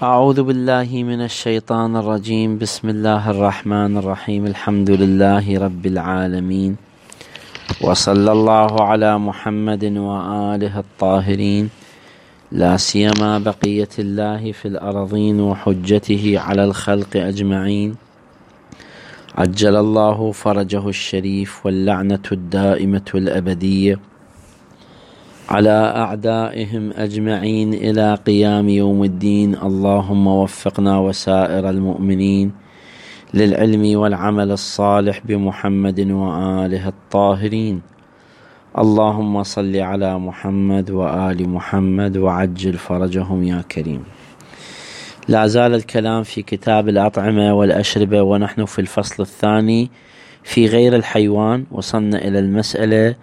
أعوذ بالله من الشيطان الرجيم. بسم الله الرحمن الرحيم. الحمد لله رب العالمين، وصلى الله على محمد وآله الطاهرين، لا سيما بقية الله في الأرضين وحجته على الخلق أجمعين. عجل الله فرجه الشريف، واللعنة الدائمة الأبدية على أعدائهم أجمعين إلى قيام يوم الدين. اللهم وفقنا وسائر المؤمنين للعلم والعمل الصالح بمحمد وآله الطاهرين. اللهم صل على محمد وآل محمد وعجل فرجهم يا كريم. لا زال الكلام في كتاب الأطعمة والأشربة، ونحن في الفصل الثاني في غير الحيوان. وصلنا إلى المسألة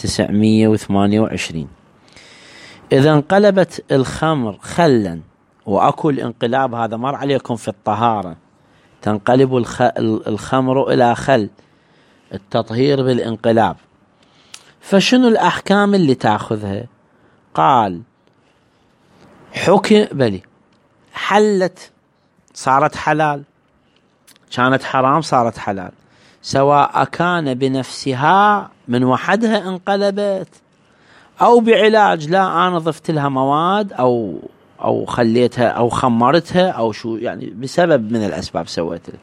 928. إذا انقلبت الخمر خلا، وأكو الانقلاب هذا مر عليكم في الطهارة، تنقلب الخمر إلى خل، التطهير بالانقلاب. فشنو الأحكام اللي تأخذها؟ قال حكم بلي حلت، صارت حلال، كانت حرام صارت حلال، سواء كان بنفسها من وحدها انقلبت أو بعلاج، لا أنا ضفت لها مواد أو خليتها أو خمرتها أو شو، يعني بسبب من الأسباب سويتها.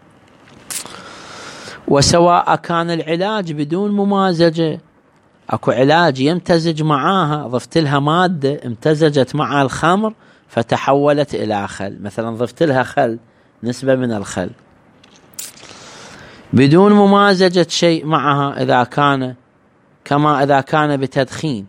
وسواء كان العلاج بدون ممازجة، أكو علاج يمتزج معاها، ضفت لها مادة امتزجت مع الخمر فتحولت إلى خل، مثلا ضفت لها خل، نسبة من الخل، بدون ممازجة شيء معها، إذا كان كما إذا كان بتدخين،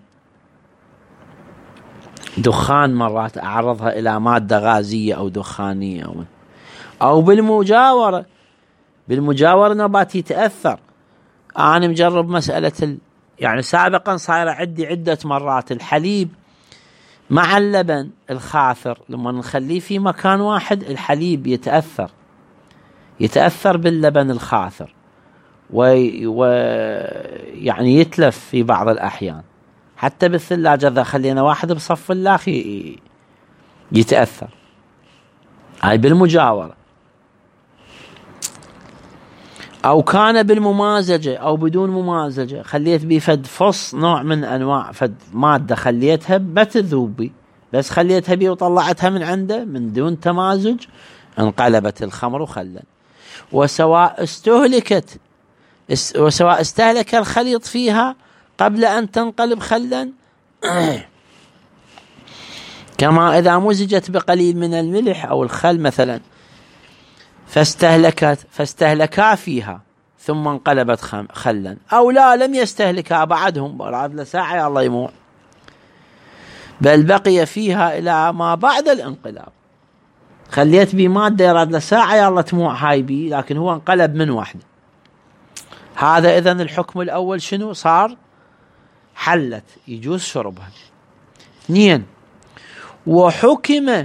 دخان مرات أعرضها إلى مادة غازية أو دخانية، أو بالمجاورة نبات يتأثر. أنا مجرب مسألة يعني سابقا صايرة عندي عدة مرات، الحليب مع اللبن الخاثر لما نخليه في مكان واحد الحليب يتأثر باللبن الخاثر ويعني يتلف في بعض الأحيان، حتى بالثلاجة إذا خلينا واحد بصف اللاخ يتأثر. هاي بالمجاورة. أو كان بالممازجة أو بدون ممازجة، خليت بفد فص نوع من أنواع فد مادة خليتها بتذوبي، بس خليتها بي وطلعتها من عنده من دون تمازج، انقلبت الخمر خلا. وسواء استهلك الخليط فيها قبل أن تنقلب خلا كما إذا مزجت بقليل من الملح أو الخل مثلا فاستهلكا فيها ثم انقلبت خلا، أو لا لم يستهلكا بعدهم بعد لساعة يا الله يموع، بل بقي فيها إلى ما بعد الانقلاب، خليت بي مادة يراد لساعة يا الله تموع هاي بي، لكن هو انقلب من وحده. هذا إذن الحكم الأول شنو صار؟ حلت، يجوز شربها. 2. وحكم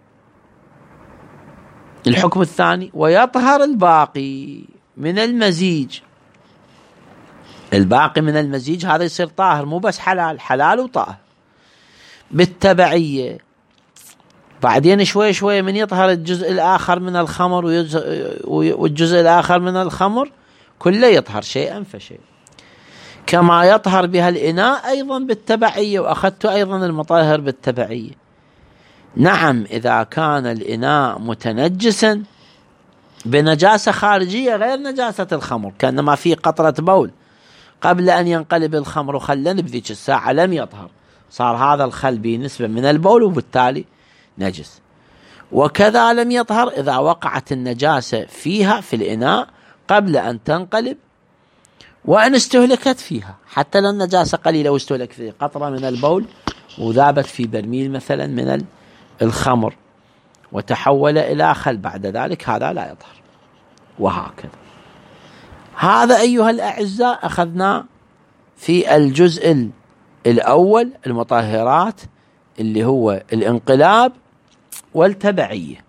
الحكم الثاني ويطهر الباقي من المزيج. الباقي من المزيج هذا يصير طاهر، مو بس حلال وطاهر بالتبعية. بعدين شوي شوي من يطهر الجزء الآخر من الخمر والجزء الآخر من الخمر كله يطهر شيئا فشيء، كما يطهر بها الإناء أيضا بالتبعية، وأخذت أيضا المطهر بالتبعية. نعم إذا كان الإناء متنجسا بنجاسة خارجية غير نجاسة الخمر، كأنما فيه قطرة بول قبل أن ينقلب الخمر خلا، بذيك الساعة لم يطهر، صار هذا الخل بنسبة من البول وبالتالي نجس. وكذا لم يطهر إذا وقعت النجاسة فيها في الإناء قبل أن تنقلب وأن استهلكت فيها، حتى لو النجاسة قليلة واستهلك فيه قطرة من البول وذابت في برميل مثلا من الخمر وتحول إلى خل بعد ذلك، هذا لا يطهر. وهكذا. هذا أيها الأعزاء أخذنا في الجزء الأول المطهرات اللي هو الانقلاب والتبعية.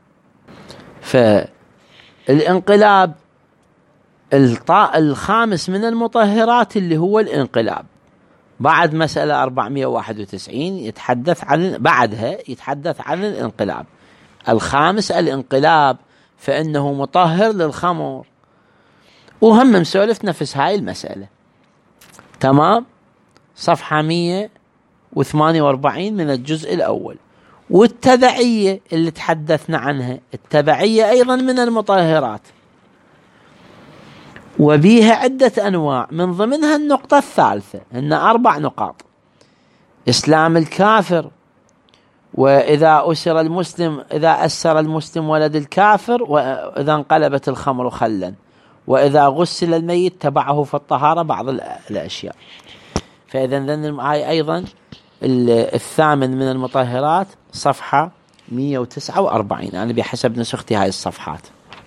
فالانقلاب الخامس من المطهرات اللي هو الانقلاب، بعد مسألة 491 يتحدث عن بعدها يتحدث عن الانقلاب. الخامس الانقلاب، فإنه مطهر للخمر. وهم مسولف نفس هاي المسألة. تمام. صفحة 148 من الجزء الأول. والتبعية اللي تحدثنا عنها، التبعية أيضا من المطهرات، وبيها عدة أنواع، من ضمنها النقطة الثالثة، إن 4 نقاط: إسلام الكافر، وإذا أسر المسلم، إذا أسر المسلم ولد الكافر، وإذا انقلبت الخمر خلا، وإذا غسل الميت تبعه في الطهارة بعض الأشياء. فإذا هاي أيضا الثامن من المطهرات، صفحة 149. أنا بحسب نسختي هاي الصفحات.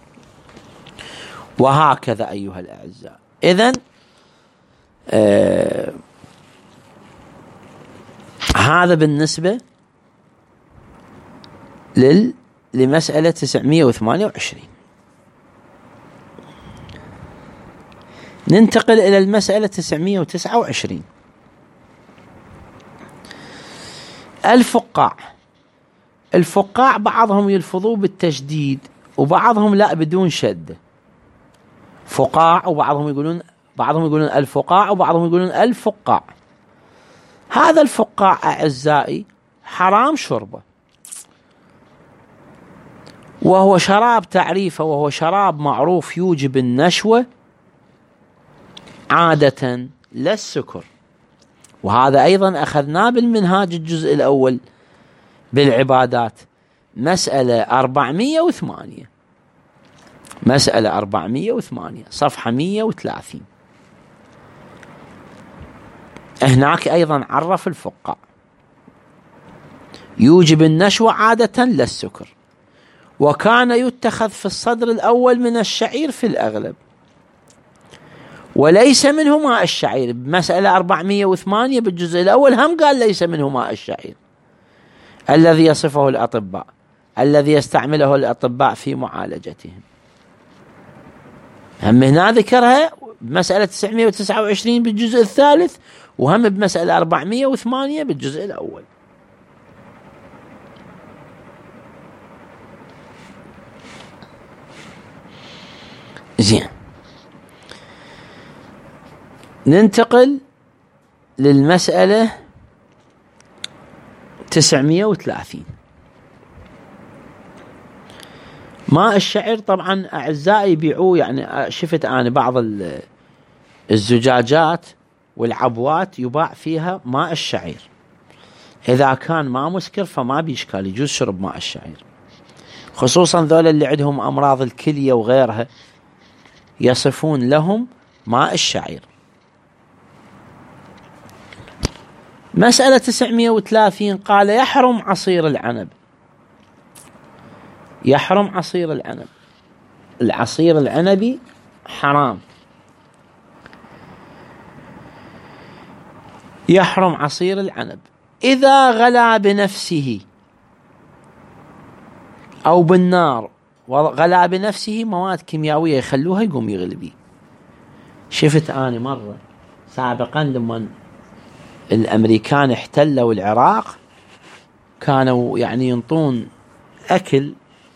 وهكذا أيها الأعزاء. إذن هذا بالنسبة لمسألة 928. ننتقل إلى المسألة 929. الفقاع بعضهم يلفظوا بالتشديد وبعضهم لا بدون شد. فقاع، وبعضهم يقولون الفقاع، وبعضهم يقولون الفقاع. هذا الفقاع أعزائي حرام شربه، وهو شراب تعريفه، وهو شراب معروف يوجب النشوة عادة لا السكر. وهذا أيضا أخذناه بالمنهاج الجزء الأول بالعبادات، مسألة 408. مسألة 408 صفحة 130. هناك أيضا عرف الفقاع يوجب النشوة عادة لا السكر، وكان يتخذ في الصدر الأول من الشعير في الأغلب، وليس منه ماء الشعير. بمسألة 408 بالجزء الأول هم قال ليس منه ماء الشعير الذي يصفه الأطباء، الذي يستعمله الأطباء في معالجتهم. هم هنا ذكرها بمسألة 929 بالجزء الثالث، وهم بمسألة 408 بالجزء الأول. زين، ننتقل للمسألة 930. ماء الشعير طبعا أعزائي يبيعوه، يعني شفت أنا بعض الزجاجات والعبوات يباع فيها ماء الشعير. إذا كان ما مسكر فما بيشكال، يجوز شرب ماء الشعير، خصوصا ذول اللي عندهم أمراض الكلية وغيرها يصفون لهم ماء الشعير. مسألة 930 قال يحرم عصير العنب. يحرم عصير العنب، العصير العنبي حرام. يحرم عصير العنب إذا غلى بنفسه أو بالنار. وغلى بنفسه مواد كيميائية يخلوها يقوم يغلي بيه. شفت أنا مرة سابقا لما الأمريكان احتلوا العراق، كانوا يعني ينطون أكل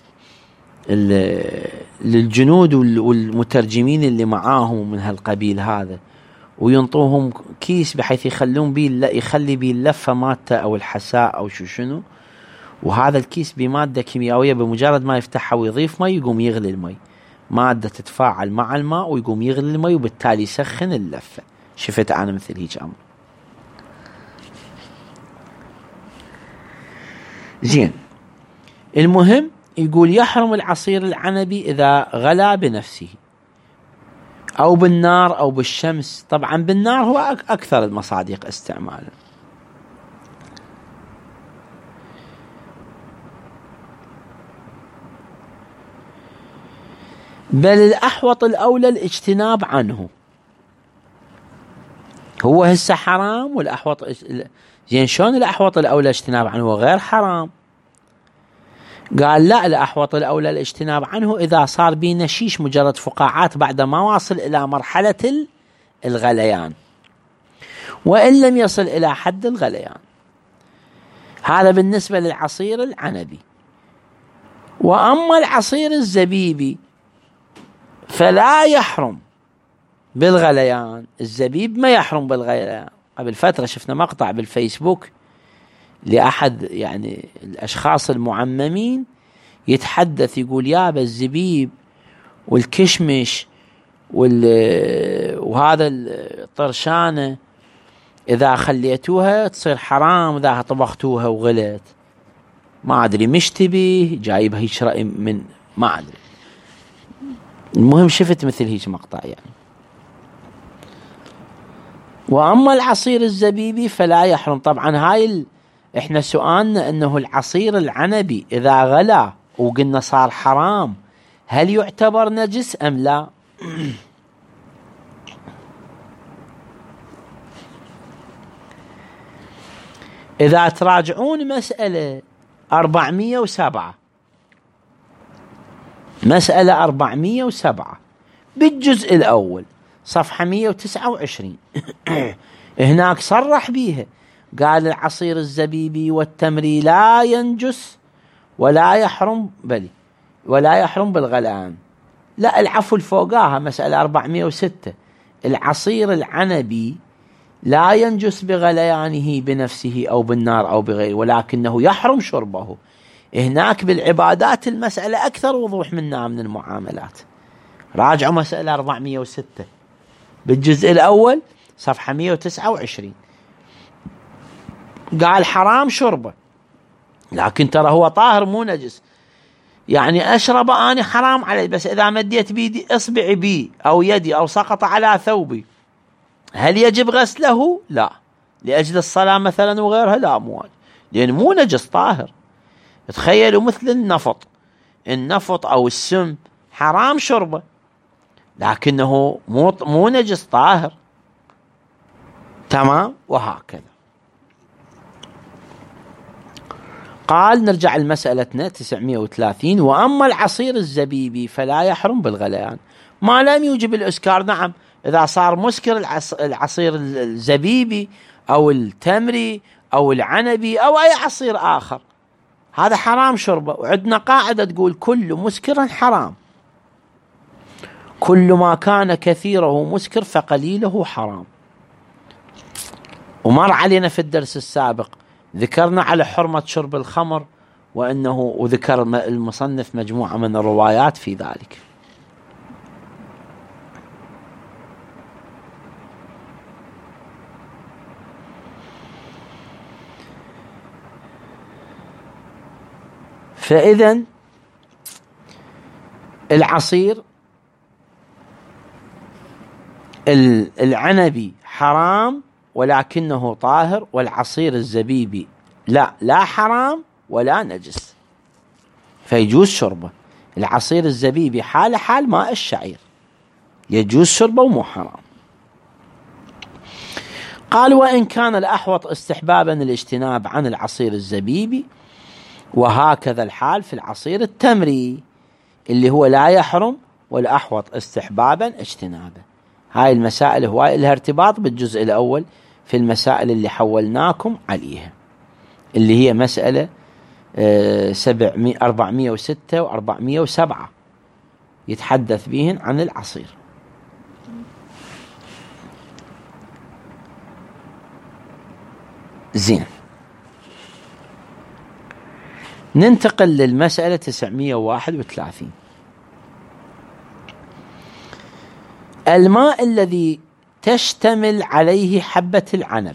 للجنود والمترجمين اللي معاهم من هالقبيل هذا، وينطوهم كيس بحيث يخلون بيه، يخلي بيه اللفة مالته أو الحساء أو شنو، وهذا الكيس بمادة كيميائية بمجرد ما يفتحها ويضيف مي يقوم يغلي المي، مادة تتفاعل مع الماء ويقوم يغلي المي، وبالتالي يسخن اللفة. شفت أنا مثل هيك أمر. زين، المهم يقول يحرم العصير العنبي إذا غلى بنفسه أو بالنار أو بالشمس. طبعا بالنار هو أكثر المصادق استعمالا. بل الأحوط الأولى الاجتناب عنه. هو هسه حرام والأحوط زين، شلون الأحوط الأولى اجتناب عنه وغير حرام؟ قال لا، الأحوط الأولى الاجتناب عنه إذا صار بيه نشيش مجرد فقاعات بعد ما واصل إلى مرحلة الغليان، وإن لم يصل إلى حد الغليان. هذا بالنسبة للعصير العنبي. وأما العصير الزبيبي فلا يحرم بالغليان. الزبيب ما يحرم بالغليان. قبل فترة شفنا مقطع بالفيسبوك لأحد يعني الأشخاص المعممين يتحدث يقول يابا الزبيب والكشمش وهذا الطرشانة إذا خليتوها تصير حرام إذا طبختوها وغلت. ما أدري مش تبيه جايبها هيك رأي من ما أدري. المهم شفت مثل هيك مقطع يعني. وأما العصير الزبيبي فلا يحرم. طبعا هاي احنا سؤالنا انه العصير العنبي اذا غلا وقلنا صار حرام هل يعتبر نجس ام لا؟ اذا تراجعون مسألة 407 مسألة 407 بالجزء الاول صفحة 129 هناك صرح بيها قال العصير الزبيبي والتمري لا ينجس ولا يحرم ولا يحرم بالغليان. لا العفو الفوقاها مسألة 406 العصير العنبي لا ينجس بغليانه بنفسه أو بالنار أو بغيره ولكنه يحرم شربه. هناك بالعبادات المسألة أكثر وضوح منها من المعاملات. راجعوا مسألة 406 بالجزء الأول صفحة 129 قال حرام شربه لكن ترى هو طاهر مو نجس. يعني أشرب أنا حرام علي بس إذا مديت بيدي إصبعي بي أو يدي أو سقط على ثوبي هل يجب غسله؟ لا. لأجل الصلاة مثلا وغيرها لا مو واجب لأن مو نجس طاهر. تخيلوا مثل النفط أو السم حرام شربه لكنه مو نجس طاهر. تمام. وهكذا قال نرجع لمسألتنا 930 وأما العصير الزبيبي فلا يحرم بالغليان ما لم يوجب الإسكار. نعم إذا صار مسكر العصير الزبيبي أو التمري أو العنبي أو أي عصير آخر هذا حرام شربه. وعندنا قاعدة تقول كل مسكر حرام كل ما كان كثيره مسكر فقليله حرام. ومر علينا في الدرس السابق ذكرنا على حرمة شرب الخمر وذكر المصنف مجموعة من الروايات في ذلك. فإذا العصير العنبي حرام ولكنه طاهر والعصير الزبيبي لا حرام ولا نجس فيجوز شربه. العصير الزبيبي حال ماء الشعير يجوز شربه ومو حرام. قال وإن كان الأحوط استحبابا الاجتناب عن العصير الزبيبي وهكذا الحال في العصير التمري اللي هو لا يحرم والأحوط استحبابا اجتنابه. هاي المسائل هواي لها ارتباط بالجزء الأول في المسائل اللي حولناكم عليها اللي هي مسألة 406 و407 يتحدث بهن عن العصير. زين ننتقل للمسألة 931 الماء الذي تشتمل عليه حبة العنب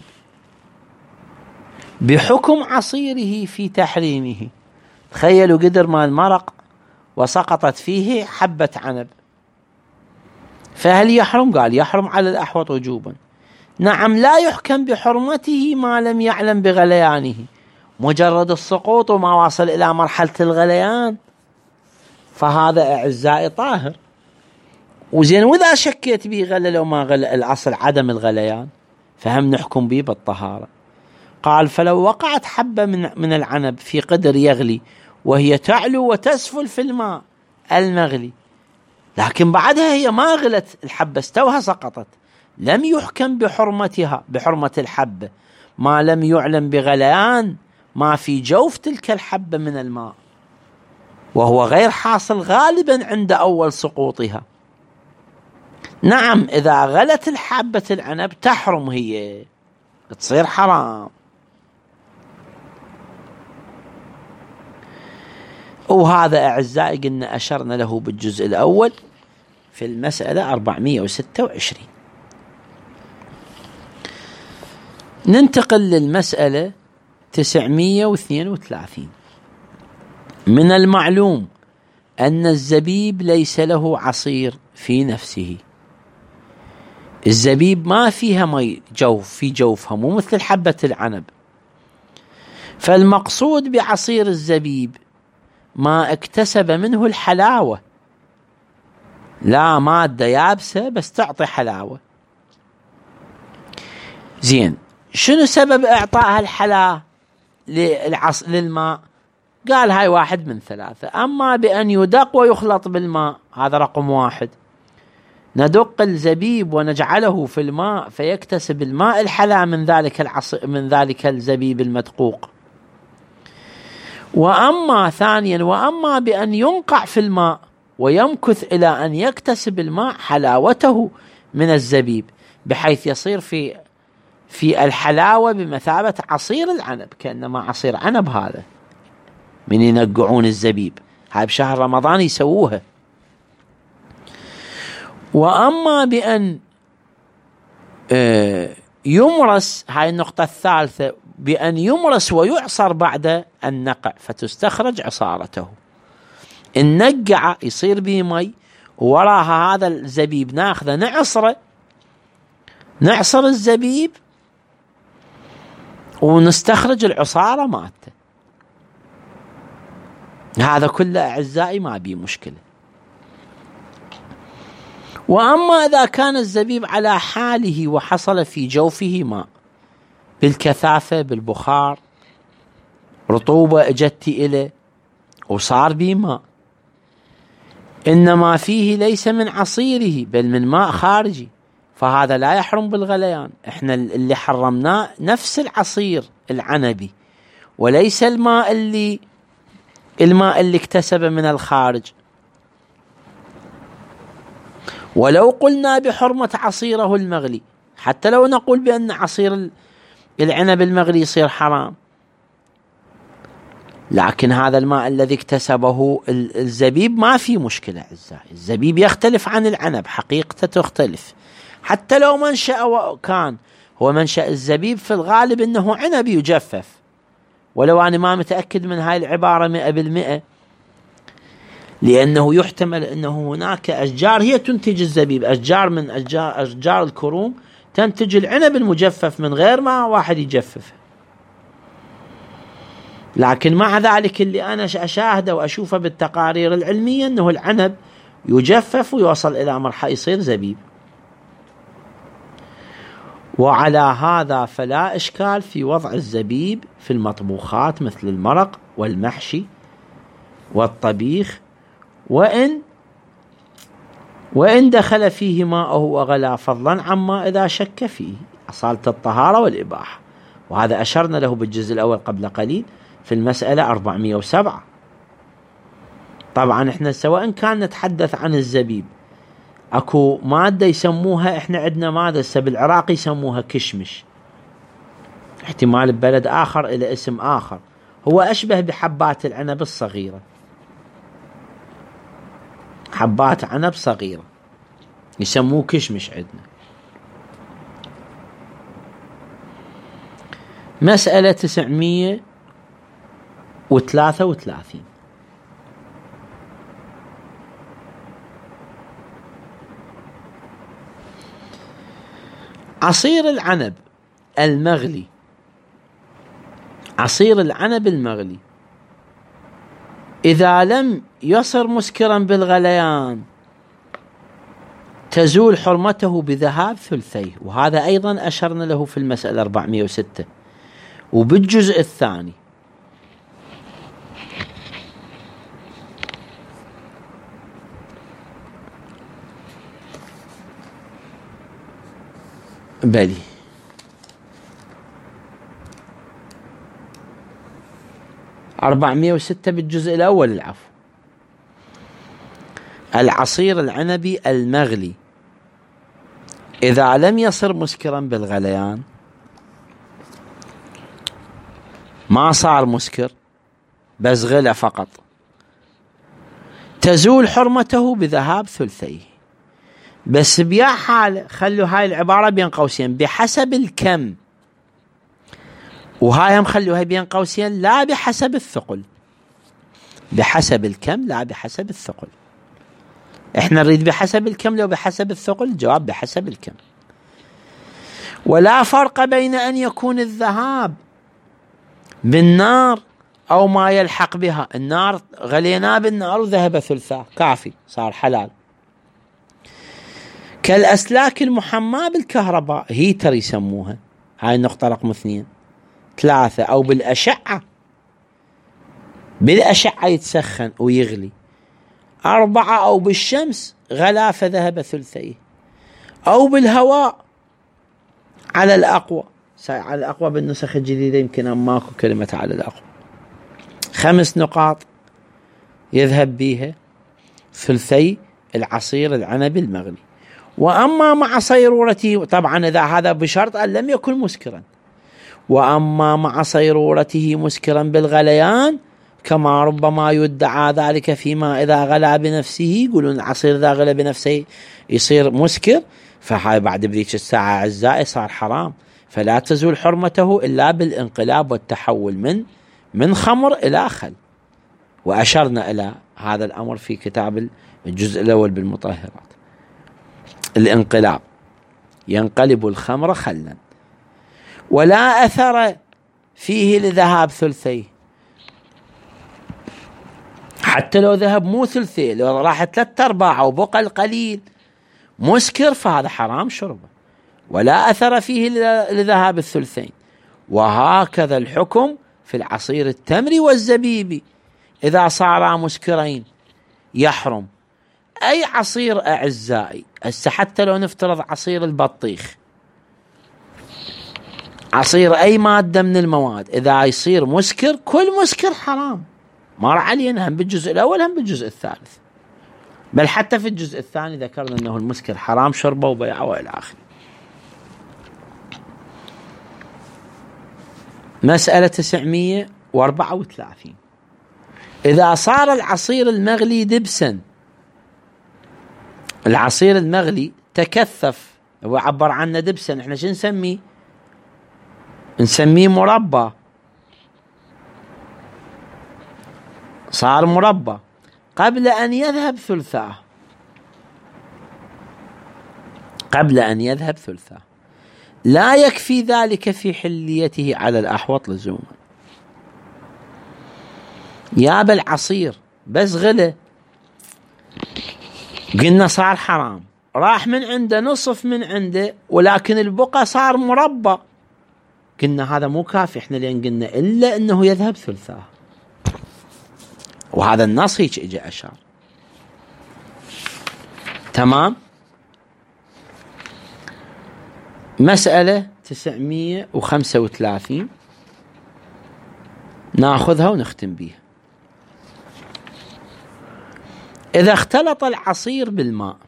بحكم عصيره في تحريمه. تخيلوا قدر مال مرق وسقطت فيه حبة عنب فهل يحرم؟ قال يحرم على الأحوط وجوبا. نعم لا يحكم بحرمته ما لم يعلم بغليانه. مجرد السقوط وما وصل إلى مرحلة الغليان فهذا أعزائي طاهر. وزين وإذا شكيت به غلى لو ما غلى الأصل عدم الغليان فهم نحكم به بالطهارة. قال فلو وقعت حبة من العنب في قدر يغلي وهي تعلو وتسفل في الماء المغلي لكن بعدها هي ما غلت الحبة استوها سقطت لم يحكم بحرمة الحبة ما لم يعلم بغليان ما في جوف تلك الحبة من الماء وهو غير حاصل غالبا عند أول سقوطها. نعم إذا غلت الحبة العنب تحرم، هي تصير حرام. وهذا أعزائي قلنا أشرنا له بالجزء الأول في المسألة 426. ننتقل للمسألة 932. من المعلوم أن الزبيب ليس له عصير في نفسه. الزبيب ما فيها مي جوف في جوفها، مو مثل حبة العنب. فالمقصود بعصير الزبيب ما اكتسب منه الحلاوة، لا مادة يابسة بس تعطي حلاوة. زين، شنو سبب إعطائها الحلاوة للماء؟ قال هاي 1 من 3. أما بأن يدق ويخلط بالماء، هذا رقم 1. ندق الزبيب ونجعله في الماء فيكتسب الماء الحلا من ذلك الزبيب المدقوق. وأما ثانيا، وأما بأن ينقع في الماء ويمكث إلى أن يكتسب الماء حلاوته من الزبيب، بحيث يصير في الحلاوة بمثابة عصير العنب، كأنما عصير عنب هذا من ينقعون الزبيب، هاي بشهر رمضان يسووها. وأما بأن يمرس، هاي النقطة الثالثة، بأن يمرس ويعصر بعد النقع فتستخرج عصارته. النقع يصير به مي، ووراها هذا الزبيب ناخذه نعصر الزبيب ونستخرج العصارة مالته. هذا كله أعزائي ما بيه مشكلة. وأما إذا كان الزبيب على حاله وحصل في جوفه ماء بالكثافة بالبخار، رطوبة اجت إليه وصار به ماء، إنما فيه ليس من عصيره بل من ماء خارجي، فهذا لا يحرم بالغليان. احنا اللي حرمناه نفس العصير العنبي، وليس الماء اللي اكتسب من الخارج. ولو قلنا بحرمة عصيره المغلي، حتى لو نقول بأن عصير العنب المغلي يصير حرام، لكن هذا الماء الذي اكتسبه الزبيب ما في مشكلة أعزائي. الزبيب يختلف عن العنب، حقيقته تختلف. حتى لو منشأ كان هو منشأ الزبيب في الغالب أنه عنب يجفف، ولو أنا ما متأكد من هاي العبارة 100%، لأنه يحتمل أنه هناك أشجار هي تنتج الزبيب، أشجار من أشجار الكروم تنتج العنب المجفف من غير ما واحد يجففه. لكن مع ذلك اللي أنا أشاهده وأشوفه بالتقارير العلمية أنه العنب يجفف ويوصل إلى مرحلة يصير زبيب. وعلى هذا فلا إشكال في وضع الزبيب في المطبوخات مثل المرق والمحشي والطبيخ، وإن دخل فيه ماءه وغلى، فضلا عما إذا شك فيه أصالة الطهارة والإباحة. وهذا أشرنا له بالجزء الأول قبل قليل في المسألة 407. طبعا احنا سواء كان نتحدث عن الزبيب، اكو مادة يسموها، احنا عندنا مادة بالعراق يسموها كشمش، احتمال ببلد آخر إلى اسم آخر، هو أشبه بحبات العنب الصغيرة، حبات عنب صغيرة يسموه كشمش عندنا. مسألة 933. عصير العنب المغلي، عصير العنب المغلي إذا لم يصر مسكرا بالغليان تزول حرمته بذهاب ثلثيه، وهذا أيضا أشرنا له في المسألة 406 وبالجزء الثاني. بلي 406 بالجزء الأول، العفو. العصير العنبي المغلي إذا لم يصر مسكرا بالغليان، ما صار مسكر بس غلى فقط، تزول حرمته بذهاب ثلثيه. بس بيا حال خلوا هاي العبارة بين قوسين بحسب الكم، وهاي هم خلوها بين قوسين لا بحسب الثقل. بحسب الكم لا بحسب الثقل. احنا نريد بحسب الكم لو بحسب الثقل؟ الجواب بحسب الكم. ولا فرق بين أن يكون الذهاب بالنار أو ما يلحق بها. النار غليناه بالنار وذهب ثلثاه كافي صار حلال. كالأسلاك المحماة بالكهرباء، هيتر يسموها، هاي النقطة رقم 2. 3 أو بالأشعة، بالأشعة يتسخن ويغلي. 4 أو بالشمس غلا فذهب ثلثيه، أو بالهواء على الأقوى. على الأقوى بالنسخ الجديدة يمكن أن ماكو كلمة على الأقوى. 5 نقاط يذهب بيها ثلثي العصير العنبي المغلي. وأما مع صيرورته، طبعا إذا هذا بشرط أن لم يكن مسكرا، وأما مع صيرورته مسكرا بالغليان كما ربما يدعى ذلك فيما إذا غلى بنفسه. يقولون العصير إذا غلى بنفسه يصير مسكر، فهاي بعد بذيك الساعة أعزائي صار حرام، فلا تزول حرمته إلا بالانقلاب والتحول من خمر إلى خل. وأشرنا إلى هذا الأمر في كتاب الجزء الأول بالمطهرات. الانقلاب ينقلب الخمر خلا، ولا أثر فيه لذهاب ثلثيه. حتى لو ذهب مو ثلثيه، لو راح 3/4 أو بقى القليل مسكر فهذا حرام شربه، ولا أثر فيه لذهاب الثلثين. وهكذا الحكم في العصير التمري والزبيبي، إذا صارا مسكرين يحرم. أي عصير أعزائي، هسه حتى لو نفترض عصير البطيخ، عصير أي مادة من المواد إذا يصير مسكر، كل مسكر حرام. مر علينا هم بالجزء الأول هم بالجزء الثالث، بل حتى في الجزء الثاني ذكرنا أنه المسكر حرام شربه وبيعه وإلى آخره. مسألة 934. إذا صار العصير المغلي دبسا، العصير المغلي تكثف وعبر عنه دبسا، احنا شو نسميه؟ نسميه مربى. صار مربى قبل أن يذهب ثلثاه، قبل أن يذهب ثلثاه، لا يكفي ذلك في حليته على الأحوط لزوما. ياب العصير بس غلى، قلنا صار حرام، راح من عنده نصف من عنده، ولكن البقى صار مربى، قلنا هذا مو كافي، احنا لين قلنا إلا أنه يذهب ثلثاه، وهذا النص هيك اجى أشار. تمام. مسألة 935 ناخذها ونختم بيها. إذا اختلط العصير بالماء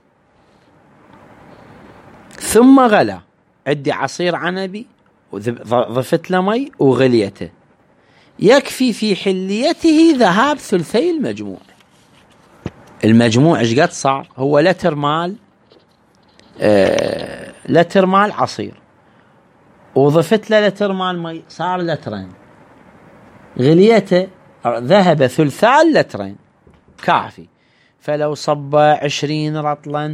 ثم غلى، عندي عصير عنبي وضفت له مي وغليته، يكفي في حليته ذهاب ثلثي المجموع. المجموع ايش قد صار؟ هو لتر مال عصير، وضفت له لتر مال مي، صار لترين، غليته ذهب ثلثاء اللترين كافي. فلو صب 20 رطلا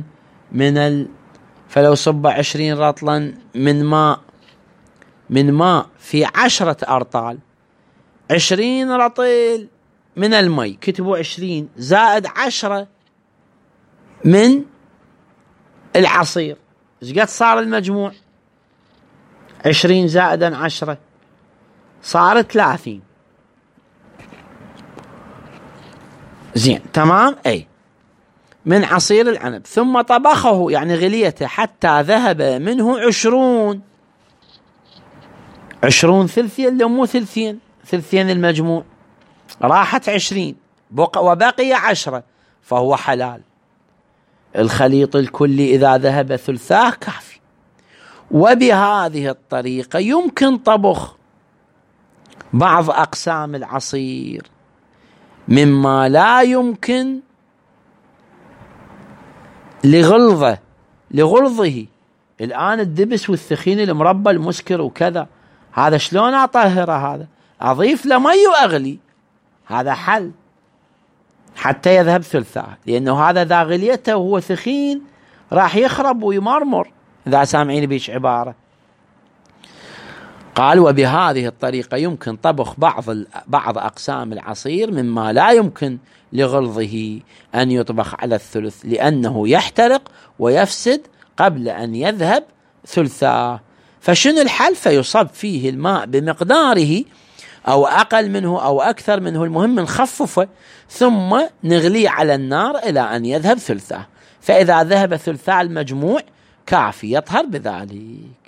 من ماء في 10 أرطال، 20 رطل من المي، كتبوا 20 زائد 10 من العصير، ايش قد صار المجموع؟ 20 زائدا 10 صار 30. زين تمام. اي من عصير العنب، ثم طبخه يعني غليته حتى ذهب منه 20 ثلثين، لو مو ثلثين المجموع، راحت 20 وبقي 10 فهو حلال. الخليط الكلي إذا ذهب ثلثاه كافي. وبهذه الطريقة يمكن طبخ بعض أقسام العصير مما لا يمكن لغلظه. الآن الدبس والثخين المربى المسكر وكذا، هذا شلون أطهره؟ هذا أضيف له مي وأغلي، هذا حل حتى يذهب ثلثاه، لأنه هذا ذا غليته وهو ثخين راح يخرب ويمرمر إذا سامعين بيش عبارة. قال وبهذه الطريقة يمكن طبخ بعض أقسام العصير مما لا يمكن لغلظه أن يطبخ على الثلث، لأنه يحترق ويفسد قبل أن يذهب ثلثاه. فشنو الحل؟ فيصب فيه الماء بمقداره أو أقل منه أو أكثر منه، المهم نخففه، ثم نغليه على النار إلى أن يذهب ثلثاه. فإذا ذهب ثلثاء المجموع كافي يطهر بذلك.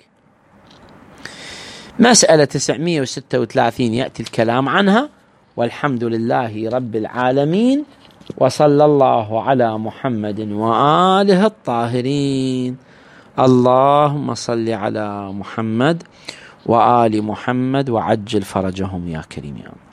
مسألة 936 يأتي الكلام عنها، والحمد لله رب العالمين، وصلى الله على محمد وآله الطاهرين. اللهم صل على محمد وآل محمد وعجل فرجهم يا كريم يا